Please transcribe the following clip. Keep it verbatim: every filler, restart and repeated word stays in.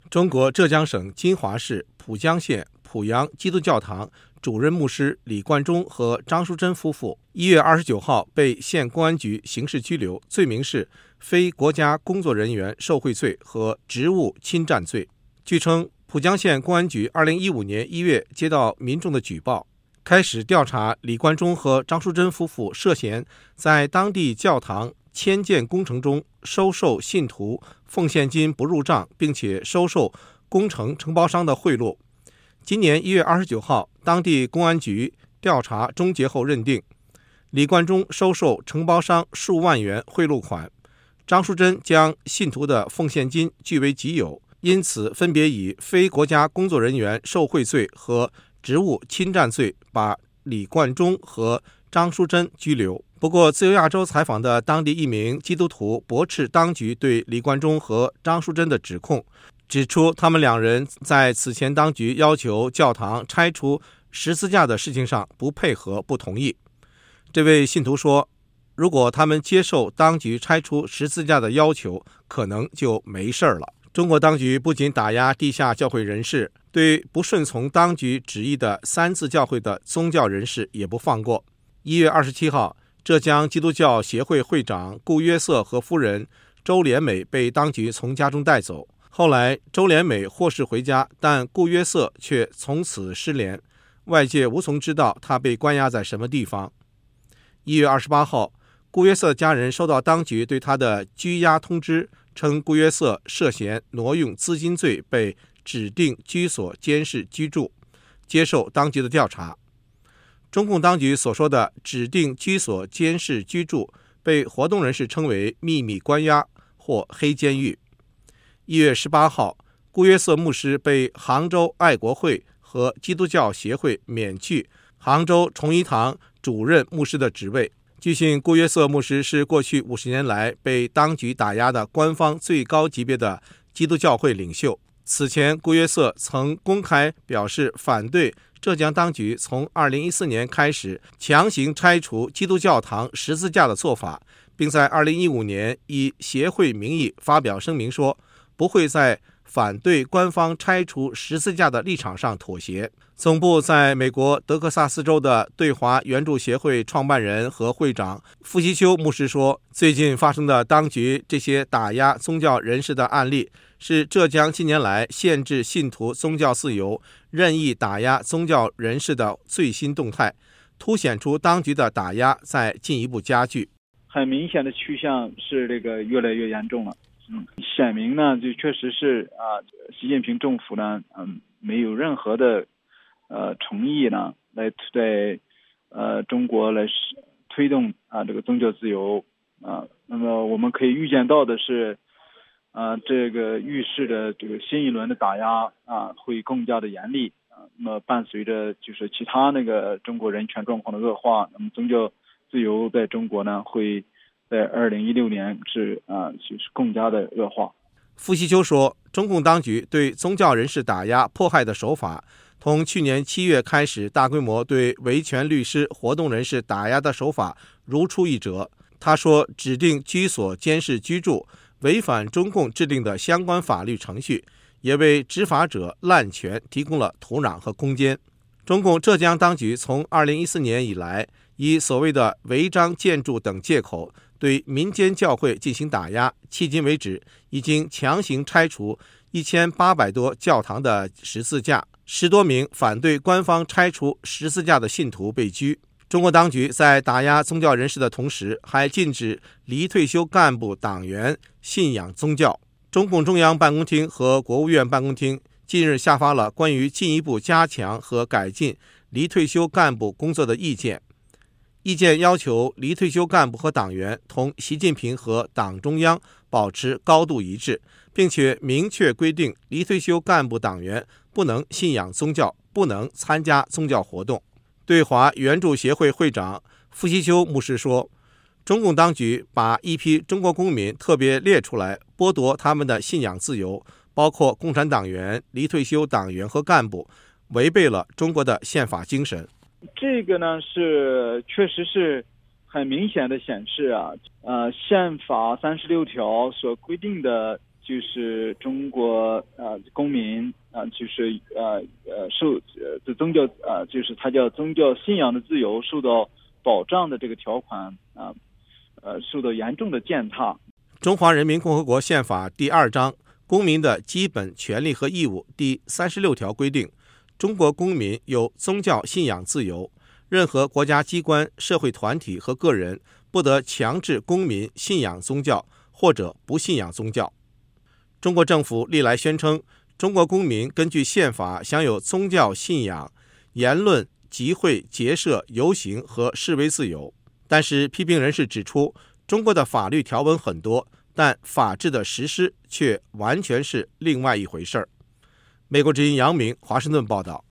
中国浙江省金华市浦江县浦阳基督教堂主任牧师李冠中和张淑珍夫妇一月二十九号被县公安局刑事拘留，罪名是非国家工作人员受贿罪和职务侵占罪。据称，浦江县公安局二零一五年一月接到民众的举报，开始调查李冠中和张淑珍夫妇涉嫌在当地教堂迁建工程中收受信徒奉献金不入账，并且收受工程承包商的贿赂。今年一月二十九号，当地公安局调查终结后认定，李冠中收受承包商数万元贿赂款，张淑珍将信徒的奉献金据为己有，因此分别以非国家工作人员受贿罪和职务侵占罪把李冠中和张淑珍拘留。不过，自由亚洲采访的当地一名基督徒驳斥当局对李冠中和张淑珍的指控，指出他们两人在此前当局要求教堂拆除十字架的事情上不配合、不同意。这位信徒说，如果他们接受当局拆除十字架的要求，可能就没事了。中国当局不仅打压地下教会人士，对不顺从当局旨意的三自教会的宗教人士也不放过。一月二十七号，浙江基督教协会会长顾约瑟和夫人周连美被当局从家中带走。后来周连美获释回家，但顾约瑟却从此失联，外界无从知道他被关押在什么地方。一月二十八号，顾约瑟家人收到当局对他的拘押通知，称顾约瑟涉嫌挪用资金罪被指定居所监视居住，接受当局的调查。中共当局所说的指定居所监视居住被活动人士称为秘密关押或黑监狱。一月十八号，顾约瑟牧师被杭州爱国会和基督教协会免去杭州崇一堂主任牧师的职位。据信，顾约瑟牧师是过去五十年来被当局打压的官方最高级别的基督教会领袖。此前，顾约瑟曾公开表示反对浙江当局从二零一四年开始强行拆除基督教堂十字架的做法，并在二零一五年以协会名义发表声明说，不会在反对官方拆除十字架的立场上妥协。总部在美国德克萨斯州的对华援助协会创办人和会长傅希修牧师说，最近发生的当局这些打压宗教人士的案例，是浙江近年来限制信徒宗教自由、任意打压宗教人士的最新动态，凸显出当局的打压在进一步加剧。 很明显的趋向是这个越来越严重了。嗯，显明呢，就确实是啊，习近平政府呢，嗯，没有任何的呃诚意呢，来在呃中国来推动啊这个宗教自由啊。那么我们可以预见到的是，啊这个预示的这个新一轮的打压啊会更加的严厉啊。那么伴随着就是其他那个中国人权状况的恶化，那么宗教自由在中国呢会在二零一六年是啊，就是更加的恶化。 傅希修说，中共当局对宗教人士打压迫害的手法，同去年七月开始大规模对维权律师、活动人士打压的手法如出一辙。他说，指定居所监视居住违反中共制定的相关法律程序，也为执法者滥权提供了土壤和空间。中共浙江当局从二零一四年以来，以所谓的违章建筑等借口对民间教会进行打压，迄今为止已经强行拆除一千八百多教堂的十字架，十多名反对官方拆除十字架的信徒被拘。中国当局在打压宗教人士的同时，还禁止离退休干部党员信仰宗教。中共中央办公厅和国务院办公厅近日下发了关于进一步加强和改进离退休干部工作的意见。意见要求离退休干部和党员同习近平和党中央保持高度一致，并且明确规定离退休干部党员不能信仰宗教，不能参加宗教活动。对华援助协会会长傅希修牧师说，中共当局把一批中国公民特别列出来，剥夺他们的信仰自由，包括共产党员、离退休党员和干部，违背了中国的宪法精神。 这个呢是确实是很明显的显示啊，呃，宪法三十六条所规定的就是中国呃公民啊、呃，就是呃呃受呃宗教啊、呃，就是它叫宗教信仰的自由受到保障的这个条款啊，呃受到严重的践踏。 中华人民共和国宪法第二章公民的基本权利和义务第三十六条规定，中国公民有宗教信仰自由，任何国家机关、社会团体和个人不得强制公民信仰宗教或者不信仰宗教。中国政府历来宣称，中国公民根据宪法享有宗教信仰、言论、集会、结社、游行和示威自由。但是批评人士指出，中国的法律条文很多，但法治的实施却完全是另外一回事儿。美国之音杨明华盛顿报道。